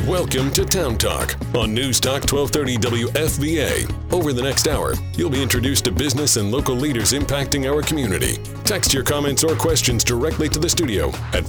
Welcome to Town Talk on News Talk 1230 WFVA. Over the next hour, you'll be introduced to business and local leaders impacting our community. Text your comments or questions directly to the studio at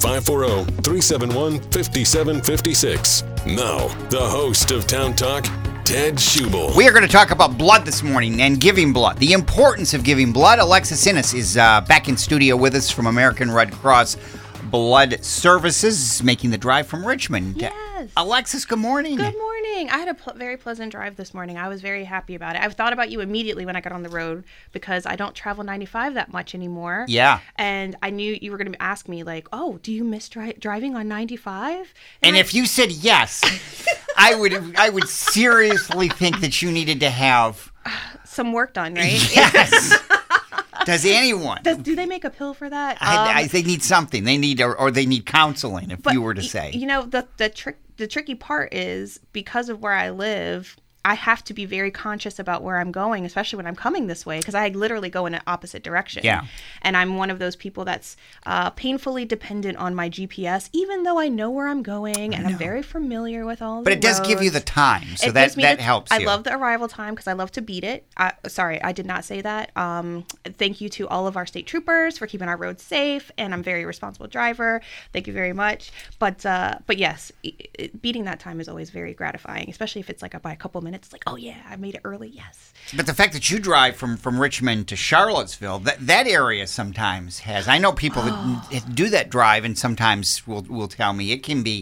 540-371-5756. Now, the host of Town Talk, Ted Schubel. We are going to talk about blood this morning and giving blood, the importance of giving blood. Alexis Innes is back in studio with us from American Red Cross Blood Services, making the drive from Richmond. Yes. Alexis, good morning. Good morning. I had a very pleasant drive this morning. I was very happy about it. I've thought about you immediately when I got on the road because I don't travel 95 that much anymore. Yeah. And I knew you were going to ask me like, oh, do you miss driving on 95? And if you said yes, I would seriously think that you needed to have some work done, right? Yes. Does anyone? Do they make a pill for that? They need something. They need or they need counseling. If you were to say, you know, the tricky part is because of where I live, I have to be very conscious about where I'm going, especially when I'm coming this way, because I literally go in an opposite direction. Yeah. And I'm one of those people that's painfully dependent on my GPS, even though I know where I'm going and I'm very familiar with all the But it does give you the time, so that helps you. I love the arrival time because I love to beat it. Sorry, I did not say that. Thank you to all of our state troopers for keeping our roads safe, and I'm a very responsible driver. Thank you very much. But yes, beating that time is always very gratifying, especially if it's like by a couple minutes. It's like, oh yeah, I made it early. Yes. But the fact that you drive from Richmond to Charlottesville, that area sometimes has. I know people that do that drive, and sometimes will tell me it can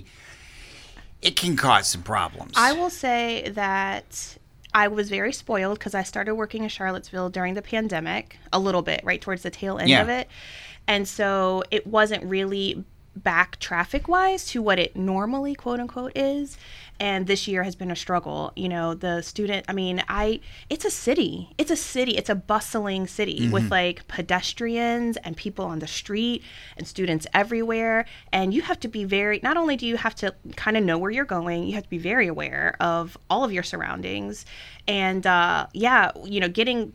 cause some problems. I will say that I was very spoiled because I started working in Charlottesville during the pandemic, a little bit, right towards the tail end of it, and so it wasn't really back traffic-wise to what it normally, quote unquote, is. And this year has been a struggle. You know, it's a city. It's a bustling city with like pedestrians and people on the street and students everywhere. And you have to be not only do you have to kind of know where you're going, you have to be very aware of all of your surroundings. And getting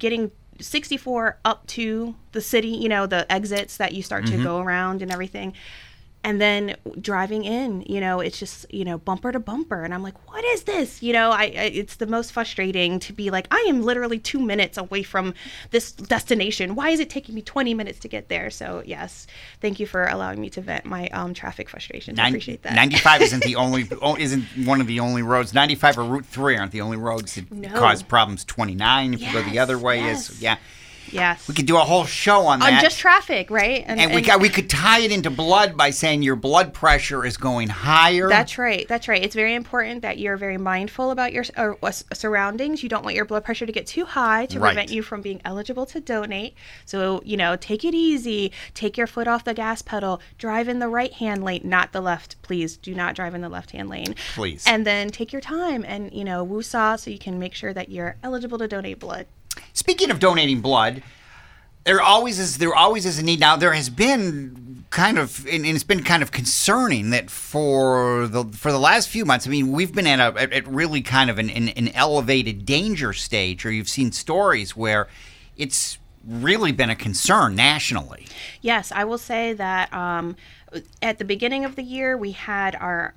64 up to the city, you know, the exits that you start to go around and everything. And then driving in, you know, it's just, you know, bumper to bumper. And I'm like, what is this? You know, it's the most frustrating to be like, I am literally 2 minutes away from this destination. Why is it taking me 20 minutes to get there? So, yes, thank you for allowing me to vent my traffic frustrations. I appreciate that. 95 isn't one of the only roads. 95 or Route 3 aren't the only roads that cause problems. 29, if you go the other way, is. Yes. We could do a whole show on that. On just traffic, right? And we could tie it into blood by saying your blood pressure is going higher. That's right. It's very important that you're very mindful about your surroundings. You don't want your blood pressure to get too high to prevent you from being eligible to donate. So, you know, take it easy. Take your foot off the gas pedal. Drive in the right-hand lane, not the left. Please do not drive in the left-hand lane. Please. And then take your time and, you know, woosah so you can make sure that you're eligible to donate blood. Speaking of donating blood, there always is a need. Now, there has been kind of, and it's been kind of concerning that for the last few months, I mean, we've been at really kind of an elevated danger stage, or you've seen stories where it's really been a concern nationally. Yes, I will say that at the beginning of the year, we had our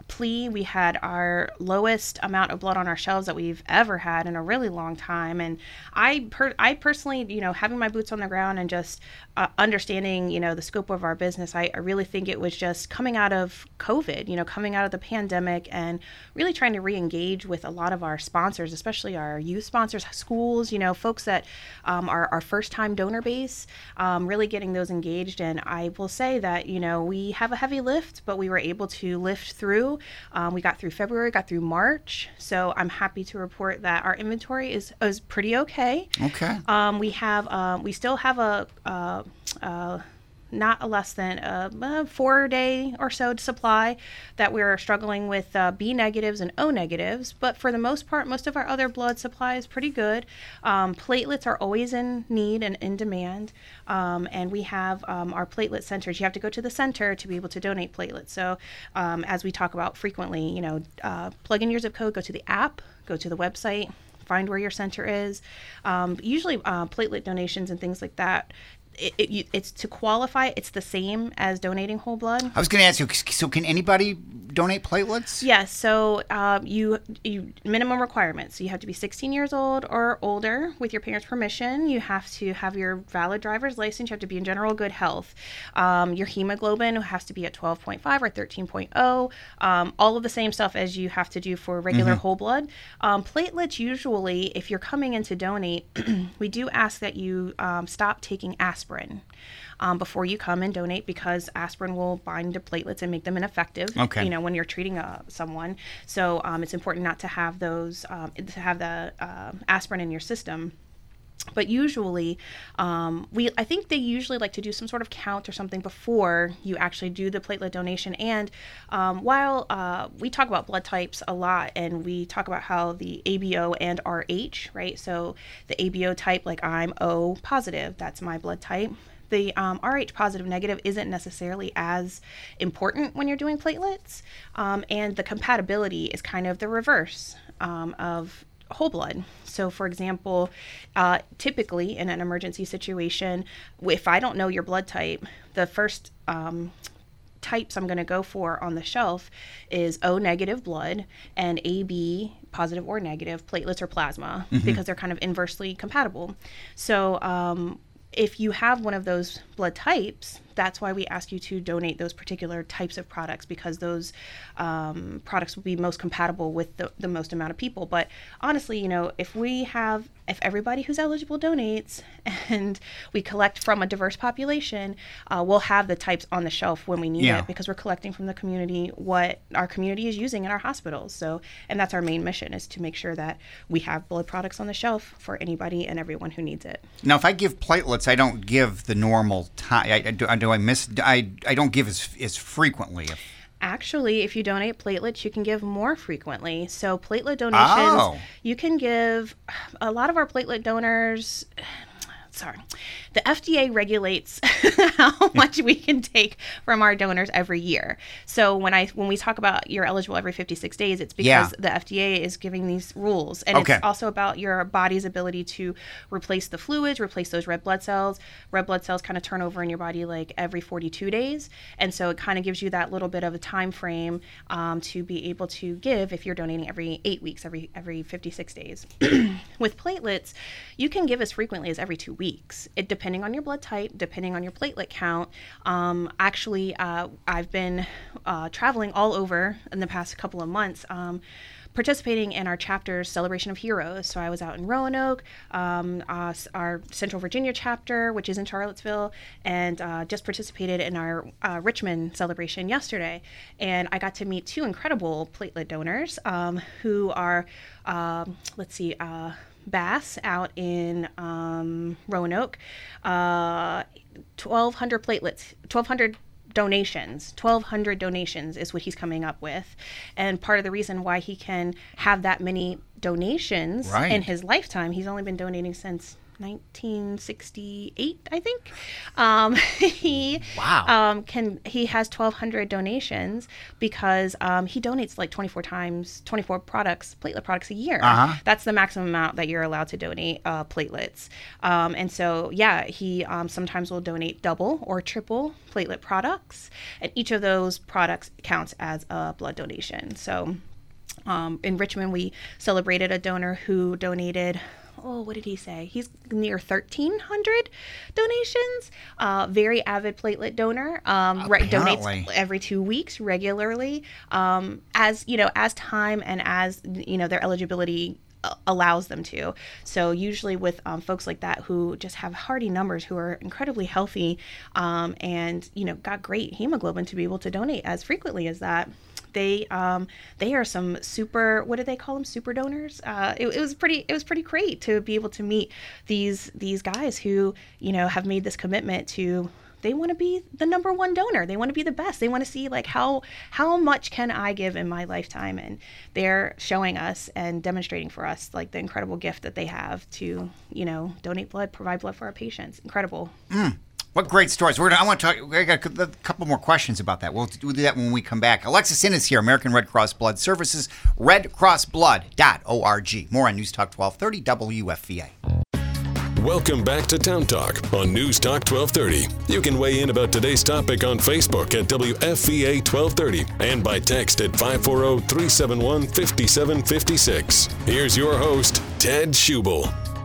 lowest amount of blood on our shelves that we've ever had in a really long time. And I personally, you know, having my boots on the ground and just understanding, you know, the scope of our business, I really think it was just coming out of COVID, you know, coming out of the pandemic and really trying to re-engage with a lot of our sponsors, especially our youth sponsors, schools, you know, folks that are our first-time donor base, really getting those engaged. And I will say that, you know, we have a heavy lift, but we were able to lift through. We got through February, got through March. So I'm happy to report that our inventory is pretty okay. Okay. We still have a not a less than a 4-day or so supply that we're struggling with B negatives and O negatives. But for the most part, most of our other blood supply is pretty good. Platelets are always in need and in demand. And we have our platelet centers. You have to go to the center to be able to donate platelets. So as we talk about frequently, you know, plug in your zip code, go to the app, go to the website, find where your center is. Usually platelet donations and things like that, it's to qualify. It's the same as donating whole blood. I was going to ask you. So, can anybody donate platelets? Yes. So, you minimum requirements. So you have to be 16 years old or older with your parents' permission. You have to have your valid driver's license. You have to be in general good health. Your hemoglobin has to be at 12.5 or 13.0. All of the same stuff as you have to do for regular whole blood. Platelets, usually, if you're coming in to donate, we do ask that you stop taking aspirin before you come and donate, because aspirin will bind to platelets and make them ineffective. Okay. When you're treating someone. So it's important not to have those to have the aspirin in your system. But usually, I think they usually like to do some sort of count or something before you actually do the platelet donation. And while we talk about blood types a lot, and we talk about how the ABO and RH, right? So the ABO type, like I'm O positive, that's my blood type. The RH positive negative isn't necessarily as important when you're doing platelets. And the compatibility is kind of the reverse of whole blood. So, for example, typically in an emergency situation, if I don't know your blood type, the first types I'm going to go for on the shelf is O negative blood and AB positive or negative platelets or plasma, because they're kind of inversely compatible. So, if you have one of those blood types, that's why we ask you to donate those particular types of products, because those products will be most compatible with the most amount of people. But honestly, if everybody who's eligible donates and we collect from a diverse population, we'll have the types on the shelf when we need it, because we're collecting from the community what our community is using in our hospitals. So, and that's our main mission, is to make sure that we have blood products on the shelf for anybody and everyone who needs it. Now, if I give platelets, I don't give the normal time. I don't give as frequently. Actually, if you donate platelets, you can give more frequently. So platelet donations, you can give. A lot of our platelet donors, the FDA regulates how much we can take from our donors every year. So when we talk about you're eligible every 56 days, it's because the FDA is giving these rules. And it's also about your body's ability to replace the fluids, replace those red blood cells. Red blood cells kind of turn over in your body like every 42 days. And so it kind of gives you that little bit of a time frame to be able to give if you're donating every 8 weeks, every 56 days. With platelets, you can give as frequently as every 2 weeks. Depending on your blood type, depending on your platelet count. I've been traveling all over in the past couple of months, participating in our chapter's Celebration of Heroes. So I was out in Roanoke, our Central Virginia chapter, which is in Charlottesville, and just participated in our Richmond celebration yesterday. And I got to meet two incredible platelet donors who are, Bass out in Roanoke, 1,200 platelets, 1,200 donations. 1,200 donations is what he's coming up with. And part of the reason why he can have that many donations in his lifetime, he's only been donating since 1968, I think. He has 1,200 donations because he donates like 24 platelet products a year. That's the maximum amount that you're allowed to donate platelets. And so, he sometimes will donate double or triple platelet products, and each of those products counts as a blood donation. So in Richmond, we celebrated a donor who donated, what did he say? He's near 1,300 donations. Very avid platelet donor. Donates every 2 weeks regularly. As time and as their eligibility allows them to. So usually with folks like that who just have hardy numbers, who are incredibly healthy, and got great hemoglobin to be able to donate as frequently as that. They are some super, what do they call them? Super donors. It was pretty great to be able to meet these guys who, have made this commitment to, they want to be the number one donor. They want to be the best. They want to see like how much can I give in my lifetime? And they're showing us and demonstrating for us like the incredible gift that they have to, donate blood, provide blood for our patients. Incredible. What great stories. I want to talk. I got a couple more questions about that. We'll do that when we come back. Alexis Innes here, American Red Cross Blood Services, redcrossblood.org. More on News Talk 1230 WFVA. Welcome back to Town Talk on News Talk 1230. You can weigh in about today's topic on Facebook at WFVA 1230 and by text at 540-371-5756. Here's your host, Ted Schubel.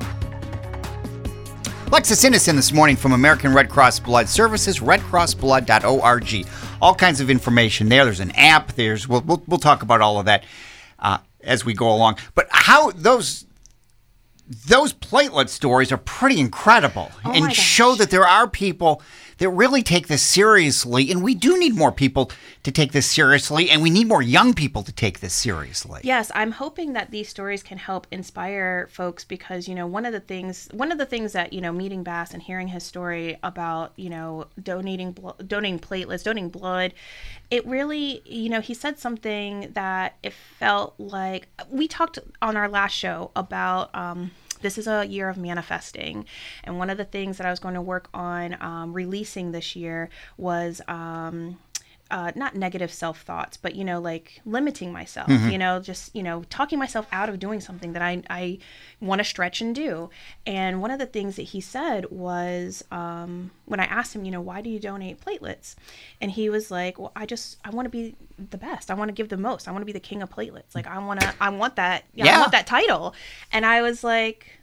Lexus Innocent this morning from American Red Cross Blood Services, redcrossblood.org. All kinds of information there. There's an app. We'll talk about all of that as we go along. But how those platelet stories are pretty incredible and show that there are people that really take this seriously, and we do need more people to take this seriously, and we need more young people to take this seriously. Yes, I'm hoping that these stories can help inspire folks because, one of the things that, meeting Bass and hearing his story about, donating platelets, donating blood, it really, he said something that it felt like we talked on our last show about, this is a year of manifesting. And one of the things that I was going to work on releasing this year was not negative self-thoughts, but, like limiting myself, just, talking myself out of doing something that I want to stretch and do. And one of the things that he said was when I asked him, why do you donate platelets? And he was like, well, I want to be the best. I want to give the most. I want to be the king of platelets. Like I want that. I want that title. And I was like,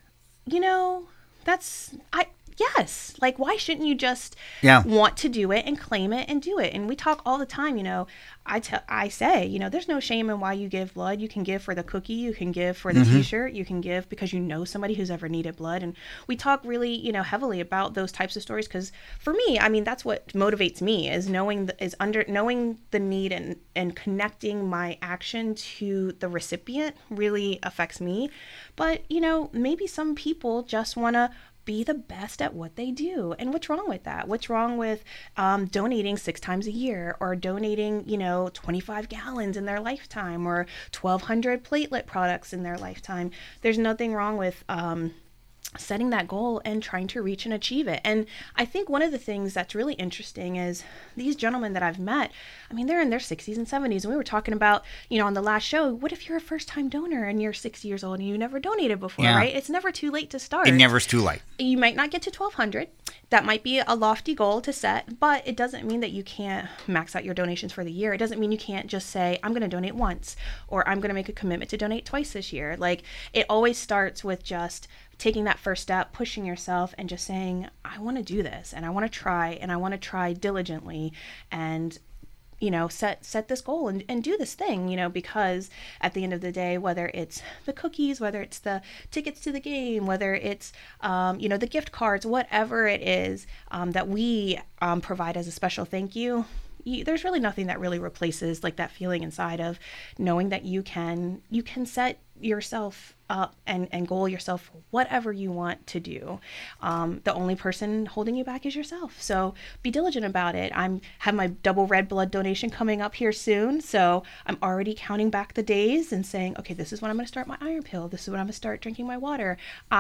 yes. Like, why shouldn't you just want to do it and claim it and do it? And we talk all the time, I say, there's no shame in why you give blood. You can give for the cookie. You can give for the t-shirt. You can give because you know somebody who's ever needed blood. And we talk really, heavily about those types of stories because for me, that's what motivates me is knowing the need and connecting my action to the recipient really affects me. But, maybe some people just want to be the best at what they do. And what's wrong with that? What's wrong with donating 6 times a year or donating, 25 gallons in their lifetime or 1,200 platelet products in their lifetime? There's nothing wrong with setting that goal and trying to reach and achieve it. And I think one of the things that's really interesting is these gentlemen that I've met, they're in their 60s and 70s. And we were talking about, on the last show, what if you're a first-time donor and you're 60 years old and you never donated before, right? It's never too late to start. It never's too late. You might not get to 1,200. That might be a lofty goal to set, but it doesn't mean that you can't max out your donations for the year. It doesn't mean you can't just say, I'm going to donate once, or I'm going to make a commitment to donate twice this year. Like, it always starts with just taking that first step, pushing yourself, and just saying, I want to do this, and I want to try, and I want to try diligently, and set this goal and do this thing, because at the end of the day, whether it's the cookies, whether it's the tickets to the game, whether it's, the gift cards, whatever it is that we provide as a special thank you, there's really nothing that really replaces like that feeling inside of knowing that you can set yourself up and goal yourself for whatever you want to do. The only person holding you back is yourself. So be diligent about it. I have my double red blood donation coming up here soon. So I'm already counting back the days and saying, okay, this is when I'm going to start my iron pill. This is when I'm going to start drinking my water.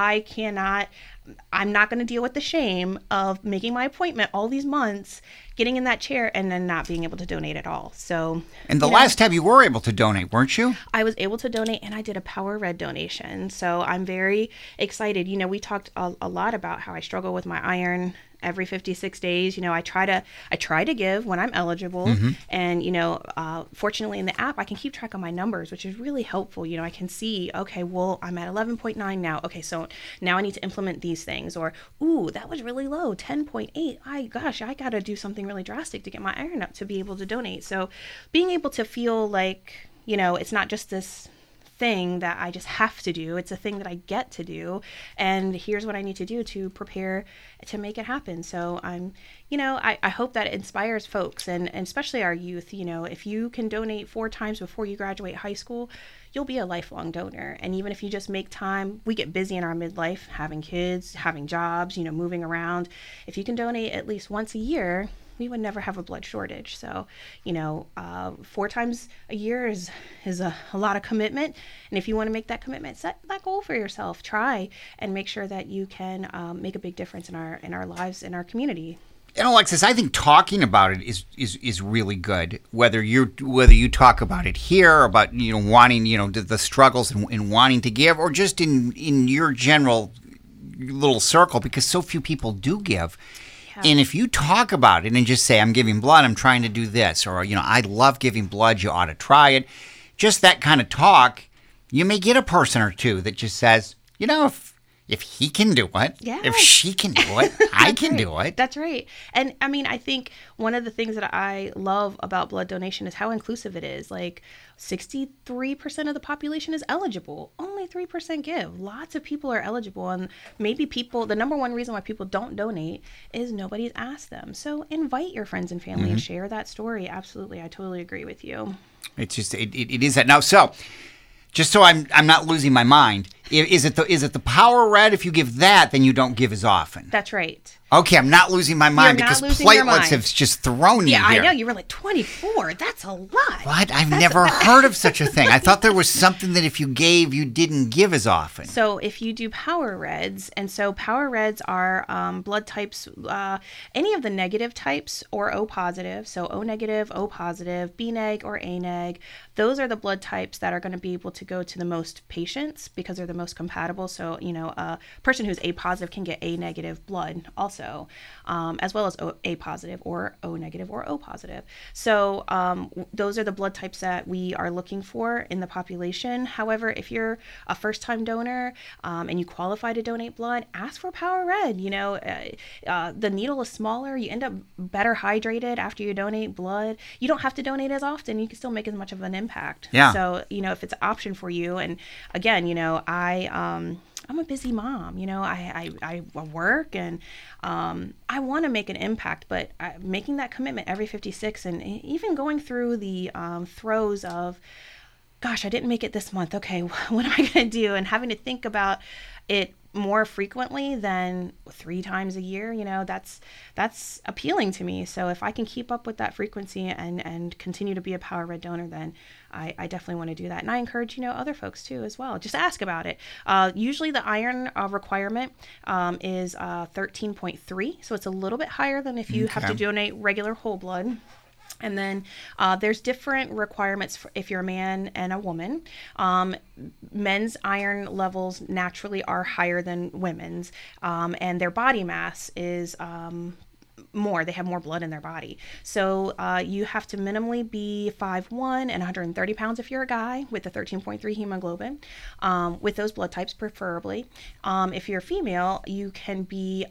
I'm not going to deal with the shame of making my appointment all these months, getting in that chair, and then not being able to donate at all. So, and the last time you were able to donate, weren't you? I was able to donate, and I did a Power Red donation. So I'm very excited. We talked a lot about how I struggle with my iron every 56 days. I try to give when I'm eligible. And, fortunately in the app, I can keep track of my numbers, which is really helpful. I can see, okay, well, I'm at 11.9 now. Okay, so now I need to implement these things. Or, ooh, that was really low, 10.8. I got to do something really drastic to get my iron up to be able to donate. So being able to feel like, it's not just this thing that I just have to do. It's a thing that I get to do. And here's what I need to do to prepare to make it happen. So I hope that it inspires folks and especially our youth. If you can donate 4 times before you graduate high school, you'll be a lifelong donor. And even if you just make time, we get busy in our midlife, having kids, having jobs, moving around. If you can donate at least once a year, we would never have a blood shortage. So, 4 times a year is a lot of commitment. And if you want to make that commitment, set that goal for yourself. Try and make sure that you can make a big difference in our lives, in our community. And Alexis, I think talking about it is really good. Whether you talk about it here, about wanting the struggles and wanting to give, or just in your general little circle because so few people do give. Yeah. And if you talk about it and just say, I'm giving blood, I'm trying to do this, or, I love giving blood, you ought to try it. Just that kind of talk, you may get a person or two that just says, if he can do it, if she can do it, I can do it. That's right. And I mean, I think one of the things that I love about blood donation is how inclusive it is. Like 63% of the population is eligible. Only 3% give. Lots of people are eligible. And maybe the number one reason why people don't donate is nobody's asked them. So invite your friends and family and share that story. Absolutely. I totally agree with you. It's just, it is that. Now, so just so I'm not losing my mind, is it the Power Red? If you give that, then you don't give as often. That's right. Okay, I'm not losing my mind because platelets have just thrown you here. Yeah, I know. You were like 24. That's a lot. What? I've never heard of such a thing. I thought there was something that if you gave, you didn't give as often. So if you do Power Reds, and so Power Reds are blood types, any of the negative types or O positive. So O negative, O positive, B neg, or A neg. Those are the blood types that are going to be able to go to the most patients because they're the most compatible. So, a person who's A positive can get A negative blood also. As well as A positive or O negative or O positive. So those are the blood types that we are looking for in the population. However, if you're a first-time donor and you qualify to donate blood, ask for Power Red. The needle is smaller. You end up better hydrated after you donate blood. You don't have to donate as often. You can still make as much of an impact. Yeah. So, if it's an option for you, and again, I'm a busy mom, I work and I want to make an impact, but making that commitment every 56 and even going through the throes of, gosh, I didn't make it this month. Okay, what am I going to do? And having to think about it more frequently than 3 times a year, that's appealing to me. So if I can keep up with that frequency and continue to be a Power Red donor, then I definitely want to do that. And I encourage, other folks too as well. Just ask about it. Usually the iron requirement is 13.3. So it's a little bit higher than if you have to donate regular whole blood. And then there's different requirements for if you're a man and a woman. Men's iron levels naturally are higher than women's, and their body mass is more. They have more blood in their body. So you have to minimally be 5'1" and 130 pounds if you're a guy with a 13.3 hemoglobin, with those blood types preferably. If you're a female, you can be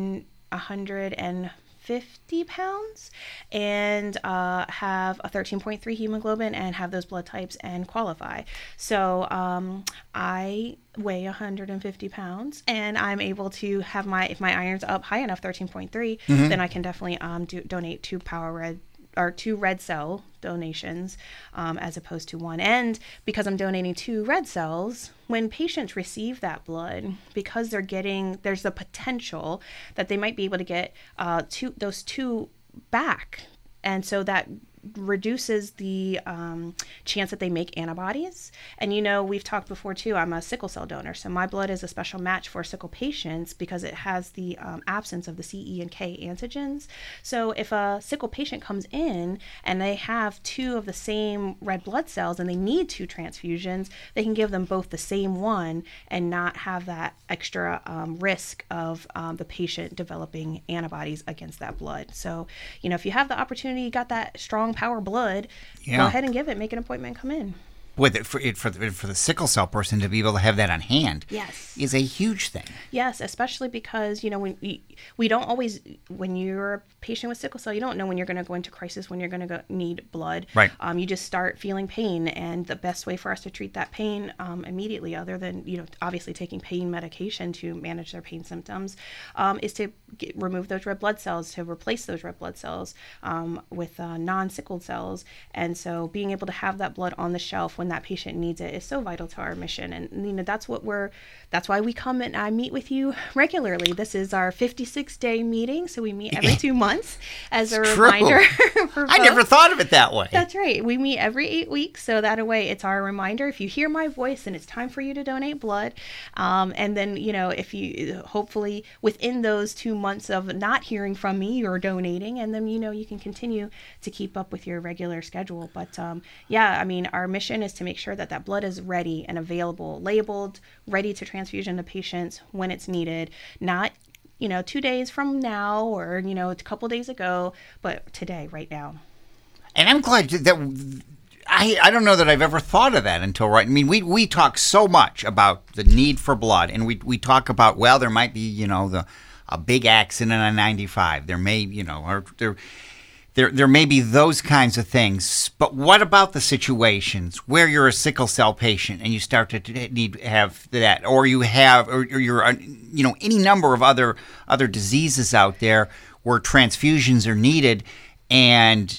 150 pounds and have a 13.3 hemoglobin and have those blood types and qualify. So I weigh 150 pounds and I'm able to have if my iron's up high enough, 13.3, then I can definitely donate 2 Power Red or 2 red cell donations as opposed to 1. And because I'm donating 2 red cells, when patients receive that blood, because there's the potential that they might be able to get those 2 back. And so that reduces the chance that they make antibodies. And we've talked before too, I'm a sickle cell donor, so my blood is a special match for sickle patients because it has the absence of the CE and K antigens. So if a sickle patient comes in and they have 2 of the same red blood cells and they need 2 transfusions, they can give them both the same one and not have that extra risk of the patient developing antibodies against that blood. So, if you have the opportunity, you got that strong Power blood, go ahead and give it. Make an appointment, come in. For the sickle cell person to be able to have that on hand, is a huge thing. Yes, especially because when we don't always, when you're a patient with sickle cell, you don't know when you're going to go into crisis, when you're going to need blood. Right. You just start feeling pain, and the best way for us to treat that pain immediately, other than obviously taking pain medication to manage their pain symptoms, is to remove those red blood cells, to replace those red blood cells with non-sickled cells. And so being able to have that blood on the shelf when that patient needs it is so vital to our mission. And that's why we come and I meet with you regularly. This is our 56-day meeting, so we meet every 2 months as a reminder. I never thought of it that way. That's right. We meet every 8 weeks, so that way it's our reminder. If you hear my voice and it's time for you to donate blood, and then if you hopefully within those 2 months of not hearing from me, you're donating, and then you can continue to keep up with your regular schedule. But our mission is to make sure that that blood is ready and available, labeled, ready to transfusion to patients when it's needed, not 2 days from now or, a couple days ago, but today, right now. And I'm glad that I don't know that I've ever thought of that until right. I mean, we talk so much about the need for blood, and we talk about, well, there might be, a big accident on 95. There may, or there may be those kinds of things. But what about the situations where you're a sickle cell patient and you start to have that, or you have, or you're, any number of other diseases out there where transfusions are needed, and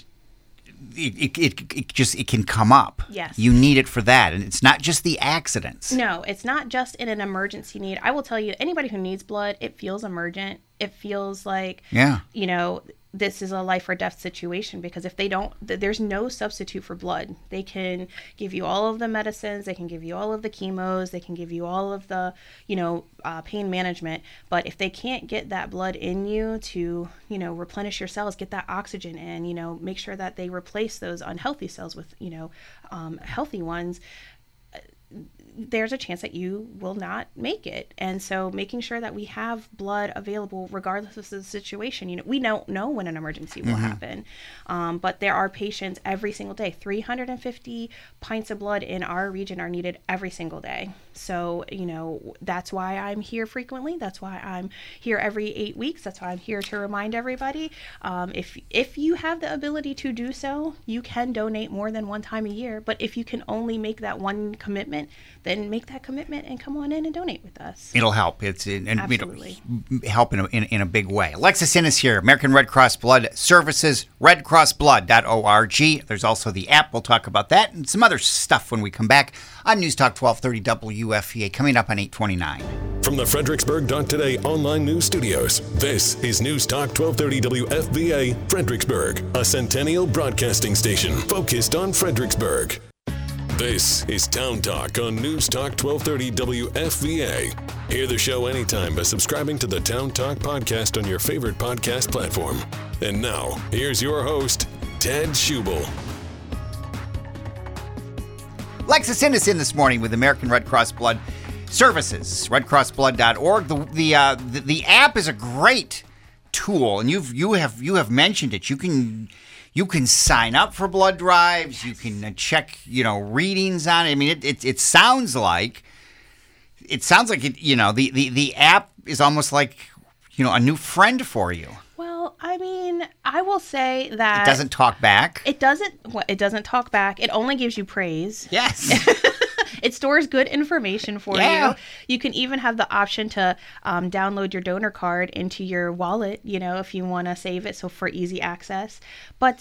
it can come up. Yes. You need it for that. And it's not just the accidents. No, it's not just in an emergency need. I will tell you, anybody who needs blood, it feels emergent. It feels like, this is a life or death situation, because if they don't, there's no substitute for blood. They can give you all of the medicines, they can give you all of the chemos, they can give you all of the, pain management. But if they can't get that blood in you to, replenish your cells, get that oxygen in, make sure that they replace those unhealthy cells with, healthy ones, there's a chance that you will not make it. And so making sure that we have blood available regardless of the situation. We don't know when an emergency will happen, but there are patients every single day. 350 pints of blood in our region are needed every single day. So, that's why I'm here frequently. That's why I'm here every 8 weeks. That's why I'm here to remind everybody. If you have the ability to do so, you can donate more than one time a year. But if you can only make that one commitment, then make that commitment and come on in and donate with us. It'll help. Absolutely. Help in a big way. Alexis Innes here, American Red Cross Blood Services, redcrossblood.org. There's also the app. We'll talk about that and some other stuff when we come back on News Talk 1230 WFVA, coming up on 8:29. From the Fredericksburg.Today online news studios, this is News Talk 1230 WFVA, Fredericksburg, a Centennial broadcasting station focused on Fredericksburg. This is Town Talk on News Talk 1230 WFVA. Hear the show anytime by subscribing to the Town Talk podcast on your favorite podcast platform. And now, here's your host, Ted Schubel. Alexis Innes in this morning with American Red Cross Blood Services, redcrossblood.org. The app is a great tool, and you have mentioned it. You can sign up for blood drives. You can check, readings on it. I mean, it sounds like it. The app is almost like, a new friend for you. Well, I mean, I will say that it doesn't talk back. It doesn't talk back. It only gives you praise. Yes. It stores good information for you. You can even have the option to download your donor card into your wallet, if you want to save it, so for easy access. But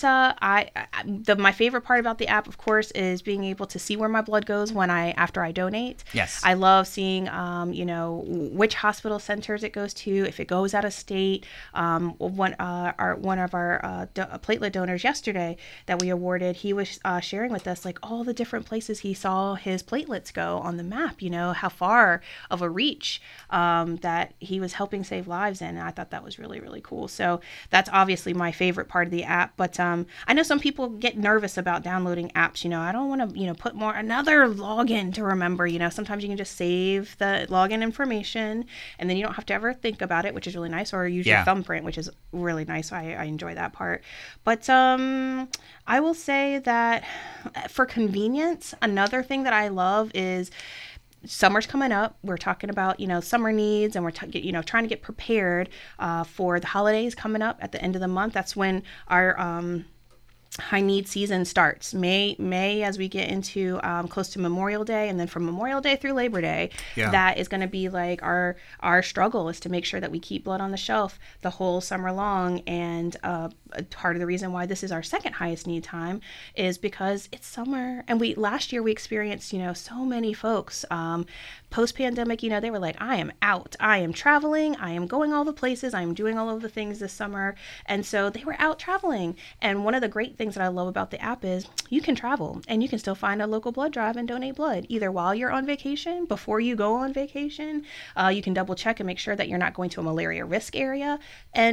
my favorite part about the app, of course, is being able to see where my blood goes after I donate. Yes. I love seeing, which hospital centers it goes to, if it goes out of state. One of our platelet donors yesterday that we awarded, he was sharing with us all the different places he saw his platelets go on the map, how far of a reach that he was helping save lives in. And I thought that was really, really cool. So that's obviously my favorite part of the app. But I know some people get nervous about downloading apps. I don't want to, put another login to remember. Sometimes you can just save the login information and then you don't have to ever think about it, which is really nice, or use your thumbprint, which is really nice. I enjoy that part. But I will say that for convenience, another thing that I love is summer's coming up. We're talking about, summer needs, and we're trying to get prepared for the holidays coming up at the end of the month. That's when our high need season starts. May as we get into close to Memorial Day, and then from Memorial Day through Labor Day, that is going to be like our struggle, is to make sure that we keep blood on the shelf the whole summer long. And part of the reason why this is our second highest need time is because it's summer, and last year we experienced so many folks post-pandemic, they were like, I am out, I am traveling, I am going all the places, I am doing all of the things this summer. And so they were out traveling. And one of the great things that I love about the app is you can travel and you can still find a local blood drive and donate blood, either while you're on vacation, before you go on vacation. You can double check and make sure that you're not going to a malaria risk area. And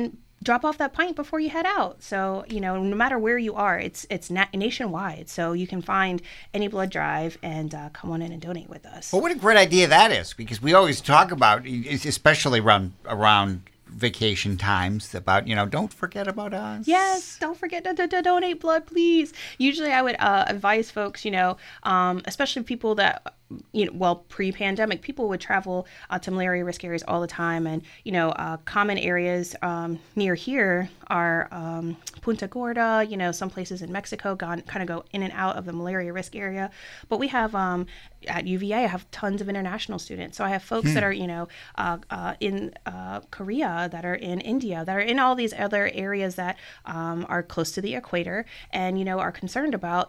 drop off that pint before you head out. So, no matter where you are, it's nationwide. So you can find any blood drive and come on in and donate with us. Well, what a great idea that is, because we always talk about, especially around vacation times, about, don't forget about us. Yes, don't forget to donate blood, please. Usually I would advise folks, especially people that, pre-pandemic, people would travel to malaria risk areas all the time. And, common areas near here are Punta Gorda, some places in Mexico kind of go in and out of the malaria risk area. But we have, at UVA, I have tons of international students. So I have folks that are, in Korea, that are in India, that are in all these other areas that are close to the equator and, are concerned about,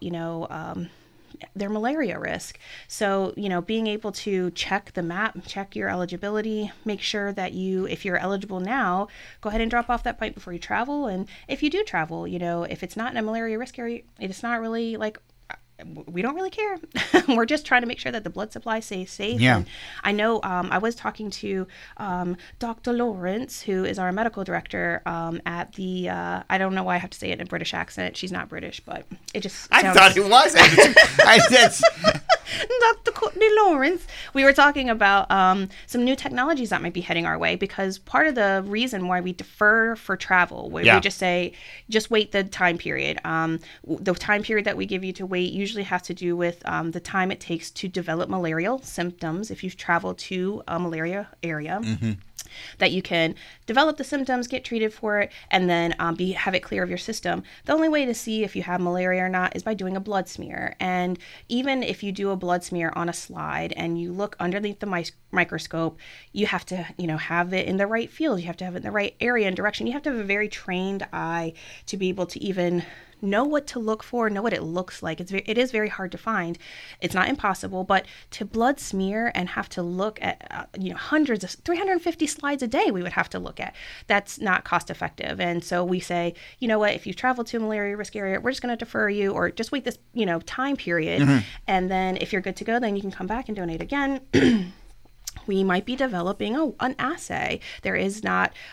their malaria risk. So, being able to check the map, check your eligibility, make sure that if you're eligible now, go ahead and drop off that pint before you travel. And if you do travel, if it's not in a malaria risk area, it's not really we don't really care. We're just trying to make sure that the blood supply stays safe. Yeah. And I know I was talking to Dr. Lawrence, who is our medical director at the, I don't know why I have to say it in a British accent. She's not British, but it just sounds... I thought it was. Dr. Courtney Lawrence. We were talking about some new technologies that might be heading our way, because part of the reason why we defer for travel, where we just say, just wait the time period. The time period that we give you to wait usually has to do with the time it takes to develop malarial symptoms if you've traveled to a malaria area. Mm-hmm. That you can develop the symptoms, get treated for it, and then have it clear of your system. The only way to see if you have malaria or not is by doing a blood smear. And even if you do a blood smear on a slide and you look underneath the microscope, you have to, have it in the right field. You have to have it in the right area and direction. You have to have a very trained eye to be able to even know what to look for, know what it looks like. It is very hard to find. It's not impossible, but to blood smear and have to look at hundreds of 350 slides a day we would have to look at. That's not cost effective. And so we say, if you travel to a malaria risk area, we're just going to defer you, or just wait this time period. Mm-hmm. And then if you're good to go, then you can come back and donate again. We might be developing an assay. There isn't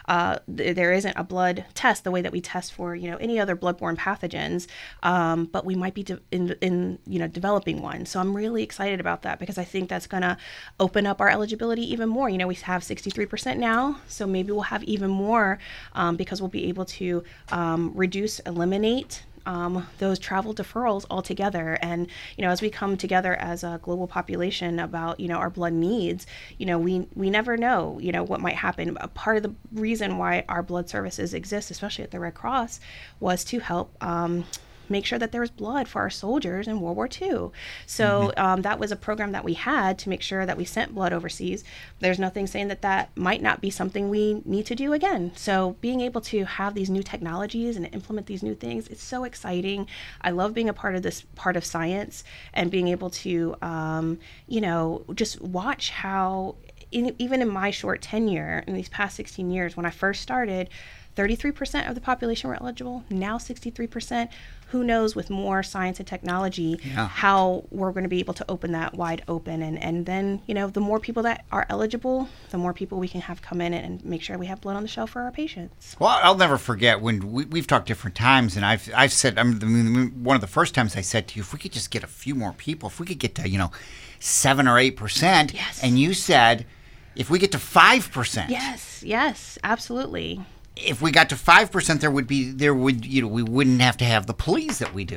a blood test the way that we test for any other bloodborne pathogens, but we might be developing one. So I'm really excited about that, because I think that's going to open up our eligibility even more. We have 63% now, so maybe we'll have even more because we'll be able to eliminate those travel deferrals altogether. And, as we come together as a global population about, our blood needs, we never know, what might happen. A part of the reason why our blood services exist, especially at the Red Cross, was to help make sure that there was blood for our soldiers in World War II. So that was a program that we had to make sure that we sent blood overseas. There's nothing saying that might not be something we need to do again. So being able to have these new technologies and implement these new things, it's so exciting. I love being a part of this part of science and being able to, just watch how, even in my short tenure in these past 16 years, when I first started, 33% of the population were eligible, now 63%. Who knows, with more science and technology, how we're going to be able to open that wide open. And then, the more people that are eligible, the more people we can have come in and make sure we have blood on the shelf for our patients. Well, I'll never forget when we've talked different times, and I've said, one of the first times I said to you, if we could just get a few more people, if we could get to, 7 or 8%, yes. And you said, if we get to 5%. Yes, absolutely. If we got to 5%, we wouldn't have to have the police that we do.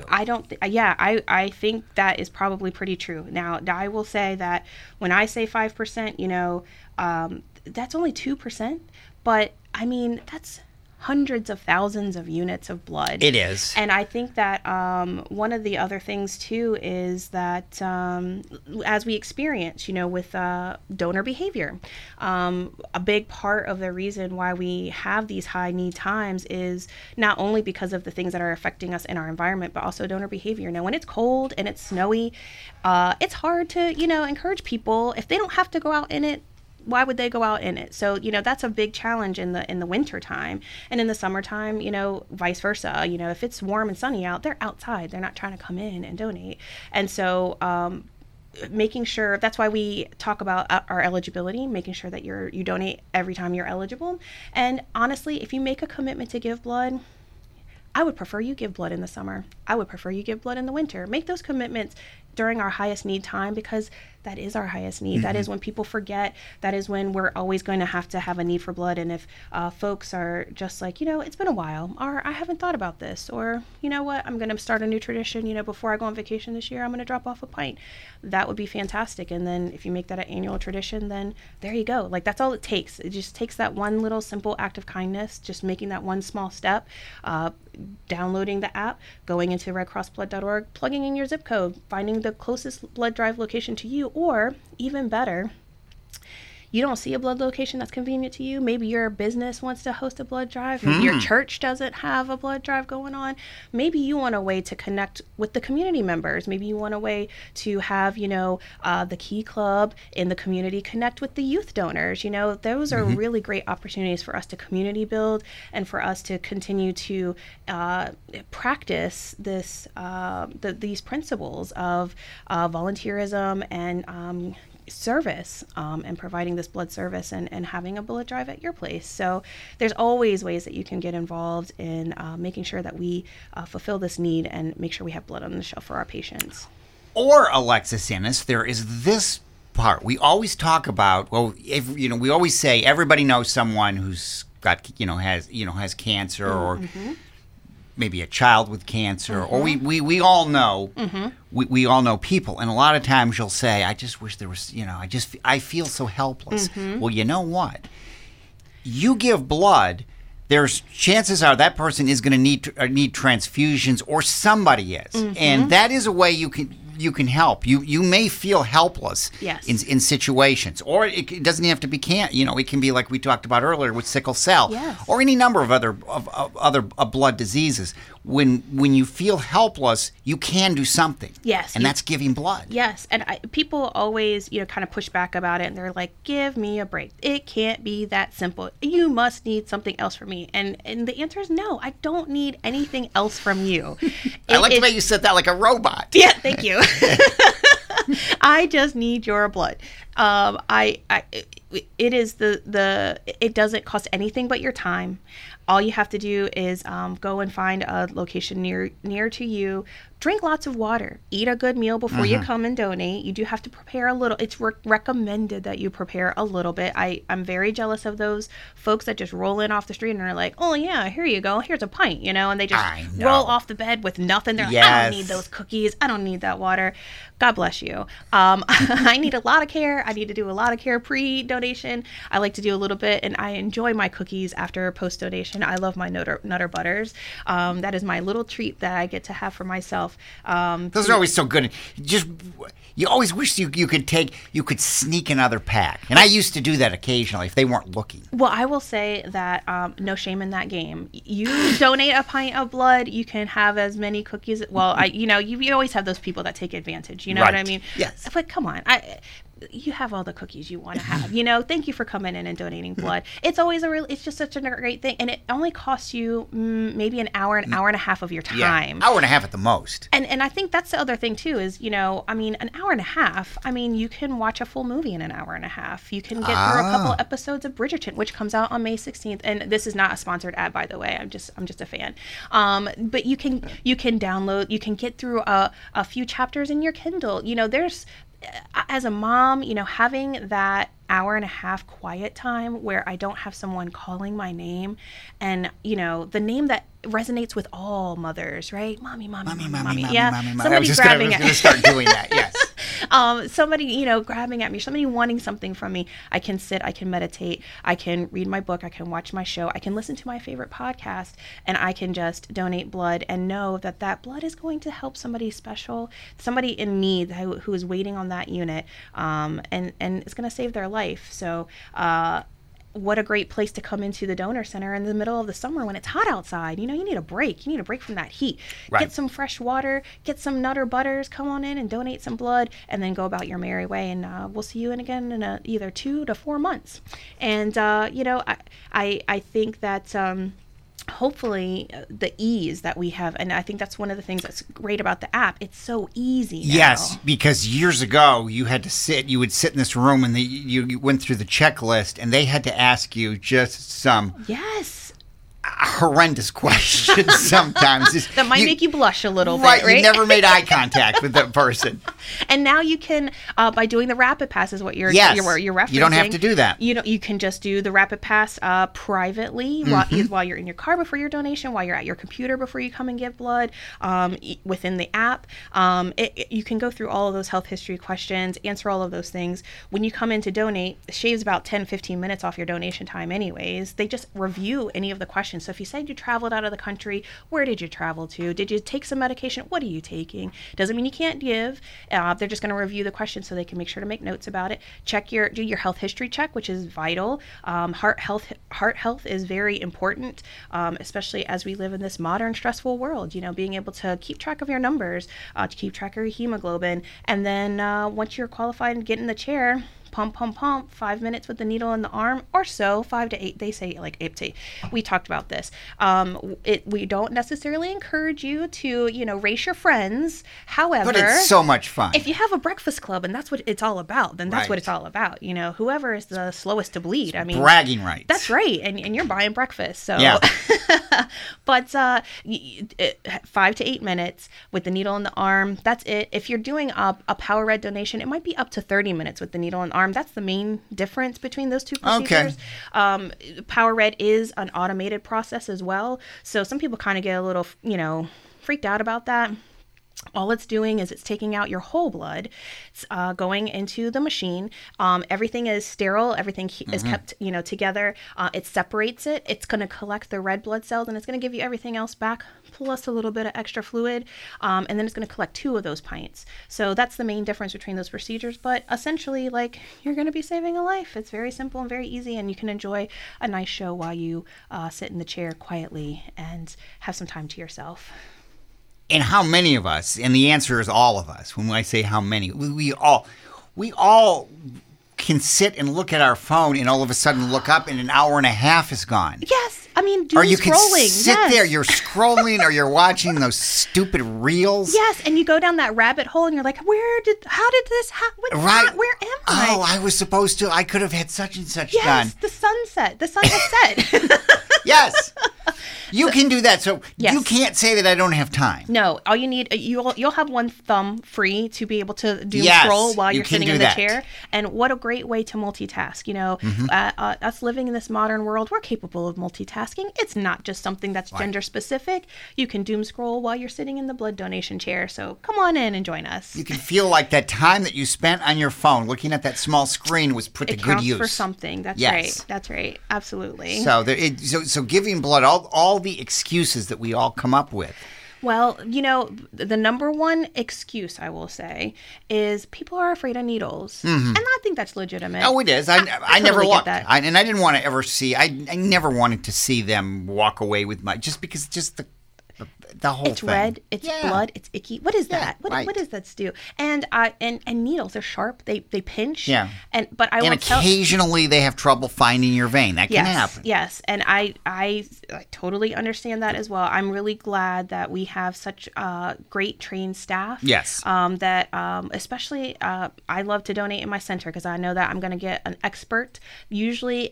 I think that is probably pretty true. Now, I will say that when I say 5%, that's only 2%, but that's hundreds of thousands of units of blood. It is. And I think that one of the other things, too, is that as we experience, with donor behavior, a big part of the reason why we have these high need times is not only because of the things that are affecting us in our environment, but also donor behavior. Now, when it's cold and it's snowy, it's hard to, encourage people. If they don't have to go out in it, why would they go out in it? So, that's a big challenge in the winter time. And in the summertime, vice versa. If it's warm and sunny out, they're outside. They're not trying to come in and donate. And so making sure, that's why we talk about our eligibility, making sure that you donate every time you're eligible. And honestly, if you make a commitment to give blood, I would prefer you give blood in the summer. I would prefer you give blood in the winter. Make those commitments during our highest need time, because that is our highest need. That is when people forget. That is when we're always going to have a need for blood. And if folks are just like, it's been a while, or I haven't thought about this, or you know what, I'm going to start a new tradition, before I go on vacation this year, I'm going to drop off a pint. That would be fantastic. And then if you make that an annual tradition, then there you go. Like, that's all it takes. It just takes that one little simple act of kindness, just making that one small step, downloading the app, going into redcrossblood.org, plugging in your zip code, finding the closest blood drive location to you, or even better, you don't see a blood location that's convenient to you. Maybe your business wants to host a blood drive. Maybe your church doesn't have a blood drive going on. Maybe you want a way to connect with the community members. Maybe you want a way to have, the Key Club in the community connect with the youth donors. Those are really great opportunities for us to community build and for us to continue to practice these principles of volunteerism and service, and providing this blood service and having a blood drive at your place. So there's always ways that you can get involved in making sure that we fulfill this need and make sure we have blood on the shelf for our patients. Or, Alexis Innes, there is this part we always talk about. Well, we always say everybody knows someone who's got has cancer, or maybe a child with cancer, or we all know we all know people, and a lot of times you'll say, I just wish there was, I feel so helpless. Well, you know what? You give blood, there's chances are that person is going to need transfusions, or somebody is, and that is a way you can help. You may feel helpless in situations, or it doesn't have to be it can be like we talked about earlier with sickle cell, or any number of other blood diseases. When you feel helpless, you can do something. Yes, and that's giving blood. Yes, and people always kind of push back about it, and they're like, "Give me a break. It can't be that simple. You must need something else from me." And the answer is no. I don't need anything else from you. I like the way you said that, like a robot. Yeah, thank you. I just need your blood. It is it doesn't cost anything but your time. All you have to do is go and find a location near to you. Drink lots of water. Eat a good meal before you come and donate. You do have to prepare a little. It's recommended that you prepare a little bit. I'm very jealous of those folks that just roll in off the street and are like, "Oh yeah, here you go. Here's a pint," and they just roll off the bed with nothing. They're like, "I don't need those cookies. I don't need that water." God bless you. I need a lot of care. I need to do a lot of care pre-donation. I like to do a little bit, and I enjoy my cookies after post-donation. I love my Nutter Butters. That is my little treat that I get to have for myself. Those are always so good. You always wish you could sneak another pack. And I used to do that occasionally if they weren't looking. Well, I will say that no shame in that game. You donate a pint of blood, you can have as many cookies. Well, you always have those people that take advantage. You know what I mean? Yes. But come on, you have all the cookies you want to have. Thank you for coming in and donating blood. It's always it's just such a great thing, and it only costs you maybe an hour and a half of your time. Yeah, hour and a half at the most. And I think that's the other thing too is an hour and a half. You can watch a full movie in an hour and a half. You can get through a couple episodes of Bridgerton, which comes out on May 16th. And this is not a sponsored ad, by the way. I'm just a fan. But you can download. You can get through a few chapters in your Kindle. There's as a mom, having that hour and a half quiet time where I don't have someone calling my name and, the name that resonates with all mothers, right? Mommy. Yeah. I was just going to start doing that. Yes. Somebody, grabbing at me, somebody wanting something from me. I can sit, I can meditate, I can read my book, I can watch my show, I can listen to my favorite podcast, and I can just donate blood and know that blood is going to help somebody special, somebody in need who is waiting on that unit, and it's going to save their life. So, what a great place to come into the donor center in the middle of the summer when it's hot outside. You need a break. You need a break from that heat. Right. Get some fresh water, get some Nutter Butters, come on in and donate some blood, and then go about your merry way. And we'll see you again in either 2 to 4 months. And, I think that hopefully the ease that we have, and I think that's one of the things that's great about the app. It's so easy now. Yes, because years ago you would sit in this room and you went through the checklist and they had to ask you just some horrendous questions sometimes. That might make you blush a little bit, right? You never made eye contact with that person. And now you can, by doing the Rapid Pass is what you're referencing. You don't have to do that. You can just do the Rapid Pass privately while you're in your car before your donation, while you're at your computer before you come and give blood, within the app. You can go through all of those health history questions, answer all of those things. When you come in to donate, it shaves about 10, 15 minutes off your donation time anyways. They just review any of the questions. So if you said you traveled out of the country, where did you travel to? Did you take some medication? What are you taking? Doesn't mean you can't give. They're just going to review the questions so they can make sure to make notes about it. Do your health history check, which is vital. Heart health is very important, especially as we live in this modern stressful world. Being able to keep track of your numbers, to keep track of your hemoglobin, and then once you're qualified and get in the chair, pump, 5 minutes with the needle in the arm or so, 5 to 8. They say like 8 to 8. We talked about this. We don't necessarily encourage you to, race your friends. However, but it's so much fun. If you have a breakfast club and that's what it's all about, then that's what it's all about. Whoever is the slowest to bleed. Bragging rights. That's right. And you're buying breakfast. So, yeah. But 5 to 8 minutes with the needle in the arm. That's it. If you're doing a Power Red donation, it might be up to 30 minutes with the needle in the arm. That's the main difference between those two procedures. Okay. Power Red is an automated process as well. So some people kind of get a little, freaked out about that. All it's doing is it's taking out your whole blood. It's going into the machine. Everything is sterile. Everything is kept, together. It separates it. It's going to collect the red blood cells, and it's going to give you everything else back, plus a little bit of extra fluid. And then it's going to collect 2 of those pints. So that's the main difference between those procedures. But essentially, you're going to be saving a life. It's very simple and very easy, and you can enjoy a nice show while you sit in the chair quietly and have some time to yourself. And how many of us, and the answer is all of us, when I say how many, we all can sit and look at our phone and all of a sudden look up and an hour and a half is gone. Yes. Or you can sit there, you're scrolling or you're watching those stupid reels. Yes, and you go down that rabbit hole and you're like, where am I? Oh, I could have had such and such done. Yes, the sun has set. Yes. You can do that. So you can't say that I don't have time. No, all you need, you'll have one thumb free to be able to scroll while you're sitting in the chair. And what a great way to multitask. Us living in this modern world, we're capable of multitasking. It's not just something that's gender specific. You can doom scroll while you're sitting in the blood donation chair. So come on in and join us. You can feel like that time that you spent on your phone looking at that small screen was put to good use. It counts for something. That's right. That's right. Absolutely. So giving blood, all the excuses that we all come up with. Well, the number one excuse I will say is people are afraid of needles. Mm-hmm. And I think that's legitimate. Oh, it is. I never totally looked. And I didn't want to ever see, I never wanted to see them walk away with just because the whole it's thing. It's red, it's blood, it's icky. What is that? What does that do? And needles, they're sharp, they pinch. Yeah. But occasionally they have trouble finding your vein. That can happen. Yes. And I totally understand that as well. I'm really glad that we have such great trained staff. Yes. That especially I love to donate in my center because I know that I'm going to get an expert. Usually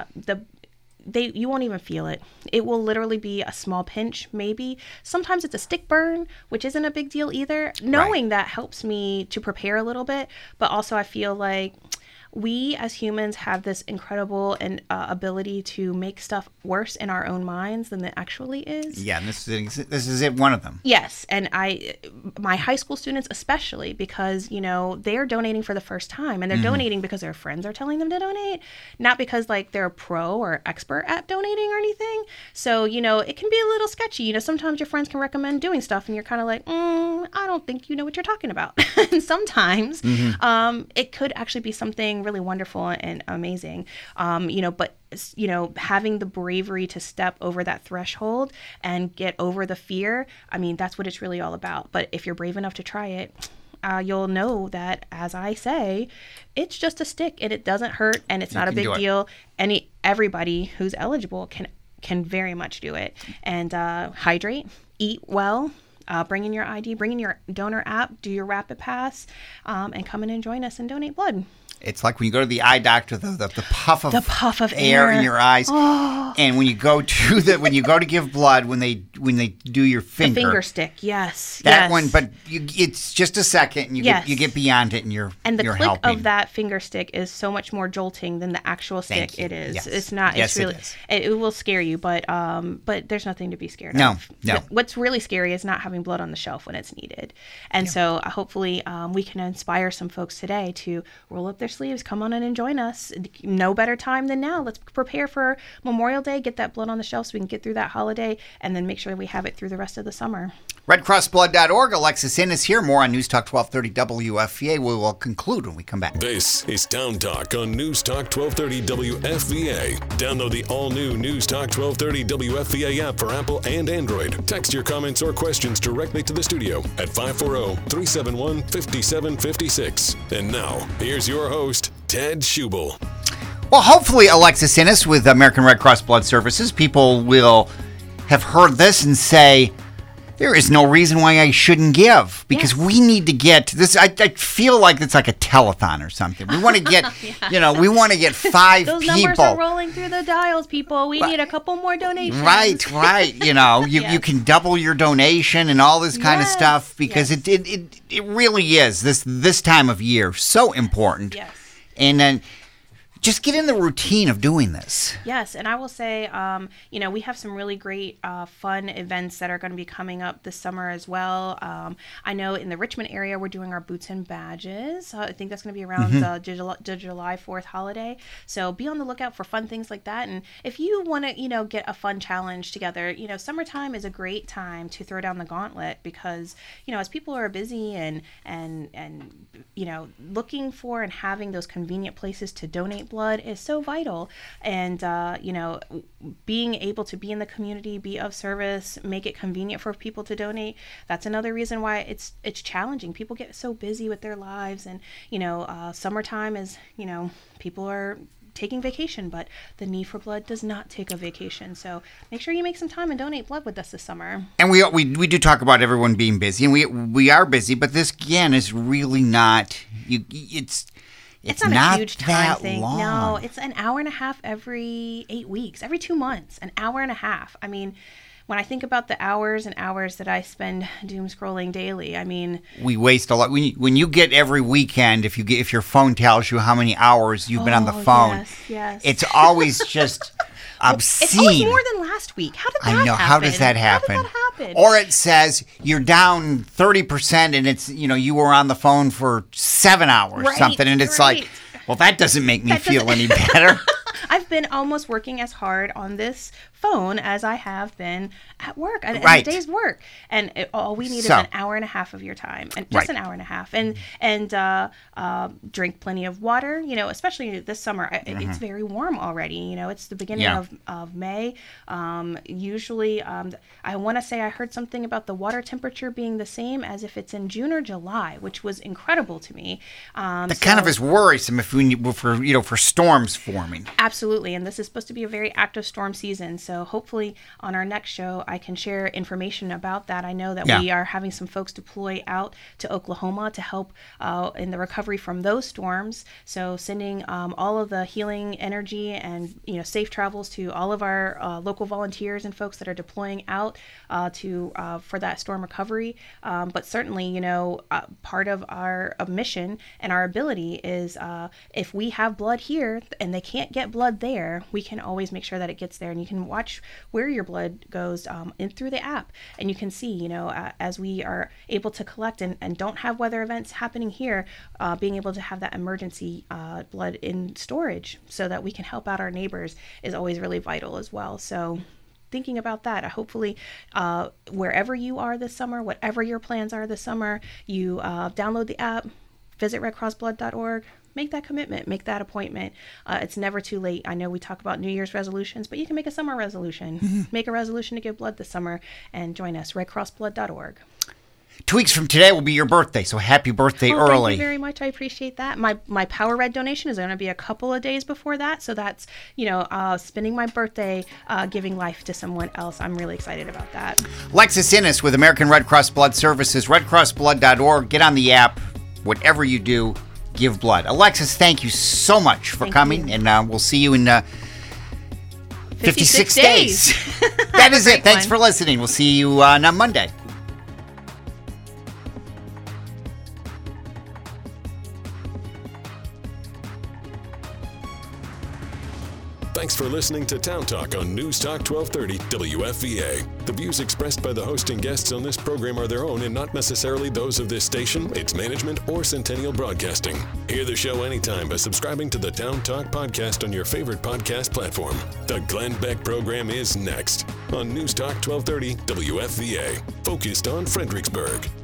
you won't even feel it. It will literally be a small pinch, maybe. Sometimes it's a stick burn, which isn't a big deal either. Knowing that helps me to prepare a little bit, but also I feel like we as humans have this incredible ability to make stuff worse in our own minds than it actually is. Yeah, and this is one of them. Yes, and my high school students especially, because they're donating for the first time, and they're donating because their friends are telling them to donate, not because they're a pro or expert at donating or anything. So it can be a little sketchy. Sometimes your friends can recommend doing stuff, and you're kind of like, I don't think you know what you're talking about. And sometimes it could actually be something really wonderful and amazing, but having the bravery to step over that threshold and get over the fear, that's what it's really all about. But if you're brave enough to try it, you'll know that, as I say, it's just a stick and it doesn't hurt and it's not a big deal. Everybody who's eligible can can very much do it. And hydrate, eat well. Bring in your ID, bring in your donor app, do your rapid pass, and come in and join us and donate blood. It's like when you go to the eye doctor, the puff of air in your eyes, and when you go to give blood, when they do your finger, the finger stick, yes, that one. But it's just a second, and you get beyond it, and you're click helping. Of that finger stick is so much more jolting than the actual stick. It is. Yes. It's not. Yes, it's really. It will scare you, but there's nothing to be scared of. No. What's really scary is not having blood on the shelf when it's needed, and so hopefully we can inspire some folks today to roll up their sleeves, come on in and join us. No better time than now. Let's prepare for Memorial Day, get that blood on the shelf so we can get through that holiday, and then make sure we have it through the rest of the summer. RedCrossBlood.org. Alexis Innes here. More on News Talk 1230 WFVA. We will conclude when we come back. This is Town Talk on News Talk 1230 WFVA. Download the all-new News Talk 1230 WFVA app for Apple and Android. Text your comments or questions directly to the studio at 540-371-5756. And now, here's your host, Ted Schubel. Well, hopefully, Alexis Innes with American Red Cross Blood Services, people will have heard this and say, there is no reason why I shouldn't give, because we need to get this. I feel like it's like a telethon or something. We want to get, we want to get 5 Those people. Those numbers are rolling through the dials, people. We need a couple more donations. Right. You can double your donation and all this kind of stuff, because it really is this time of year so important. Yes. And then just get in the routine of doing this. Yes, and I will say, we have some really great fun events that are going to be coming up this summer as well. I know in the Richmond area, we're doing our Boots and Badges. I think that's going to be around the July 4th holiday. So be on the lookout for fun things like that. And if you want to, get a fun challenge together, summertime is a great time to throw down the gauntlet, because, as people are busy and looking for and having those convenient places to donate blood is so vital. And being able to be in the community, be of service, make it convenient for people to donate, that's another reason why it's challenging. People get so busy with their lives, and summertime is, people are taking vacation, but the need for blood does not take a vacation. So make sure you make some time and donate blood with us this summer. And we do talk about everyone being busy, and we are busy, but this again is really not. It's not a huge time thing. Long. No, it's an hour and a half every 8 weeks, every 2 months, an hour and a half. I mean, when I think about the hours and hours that I spend doom scrolling daily, I mean, we waste a lot. When you get every weekend, if your phone tells you how many hours you've been on the phone, yes. It's always just obscene. It's always more than last week. How did that happen? I know. How does that happen? Or it says you're down 30% and it's, you were on the phone for 7 hours or something. And it's like, well, that doesn't make me feel any better. I've been almost working as hard on this phone as I have been at work, at a day's work, and all we need is an hour and a half of your time, and just an hour and a half, and drink plenty of water. Especially this summer, it's very warm already. It's the beginning of May. Usually, I want to say I heard something about the water temperature being the same as if it's in June or July, which was incredible to me. That kind of is worrisome for storms forming. Absolutely, and this is supposed to be a very active storm season. So hopefully on our next show, I can share information about that. I know that we are having some folks deploy out to Oklahoma to help in the recovery from those storms. So sending all of the healing energy and safe travels to all of our local volunteers and folks that are deploying out for that storm recovery. But certainly, part of our mission and our ability is if we have blood here and they can't get blood there, we can always make sure that it gets there, and you can watch where your blood goes in through the app, and you can see, as we are able to collect and don't have weather events happening here, being able to have that emergency blood in storage so that we can help out our neighbors is always really vital as well. So thinking about that, hopefully wherever you are this summer, whatever your plans are this summer, you download the app, visit redcrossblood.org, make that commitment, make that appointment. It's never too late. I know we talk about New Year's resolutions, but you can make a summer resolution. Make a resolution to give blood this summer and join us, redcrossblood.org. 2 weeks from today will be your birthday, so happy birthday early. Thank you very much. I appreciate that. My Power Red donation is going to be a couple of days before that, so that's, spending my birthday giving life to someone else. I'm really excited about that. Lexus Innes with American Red Cross Blood Services, redcrossblood.org. Get on the app. Whatever you do, give blood. Alexis, thank you so much for coming, and we'll see you in 56 days. That is it. Thanks for listening. We'll see you on Monday. Thanks for listening to Town Talk on News Talk 1230 WFVA. The views expressed by the host and guests on this program are their own and not necessarily those of this station, its management, or Centennial Broadcasting. Hear the show anytime by subscribing to the Town Talk podcast on your favorite podcast platform. The Glenn Beck program is next on News Talk 1230 WFVA, focused on Fredericksburg.